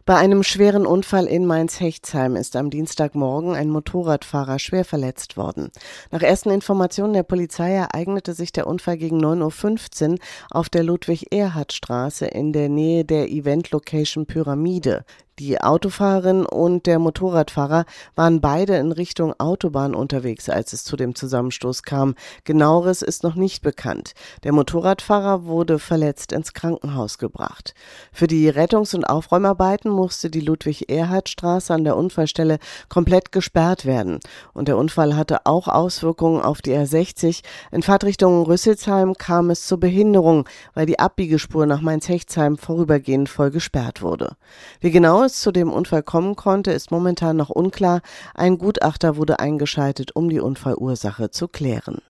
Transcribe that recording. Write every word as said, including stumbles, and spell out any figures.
Bei einem schweren Unfall in Mainz-Hechtsheim ist am Dienstagmorgen ein Motorradfahrer schwer verletzt worden. Nach ersten Informationen der Polizei ereignete sich der Unfall gegen neun Uhr fünfzehn auf der Ludwig-Erhard-Straße in der Nähe der Event-Location Pyramide. Die Autofahrerin und der Motorradfahrer waren beide in Richtung Autobahn unterwegs, als es zu dem Zusammenstoß kam. Genaueres ist noch nicht bekannt. Der Motorradfahrer wurde verletzt ins Krankenhaus gebracht. Für die Rettungs- und Aufräumarbeiten musste die Ludwig-Erhard-Straße an der Unfallstelle komplett gesperrt werden. Und der Unfall hatte auch Auswirkungen auf die R sechzig. In Fahrtrichtung Rüsselsheim kam es zur Behinderung, weil die Abbiegespur nach Mainz-Hechtsheim vorübergehend voll gesperrt wurde. Wie genau es zu dem Unfall kommen konnte, ist momentan noch unklar. Ein Gutachter wurde eingeschaltet, um die Unfallursache zu klären.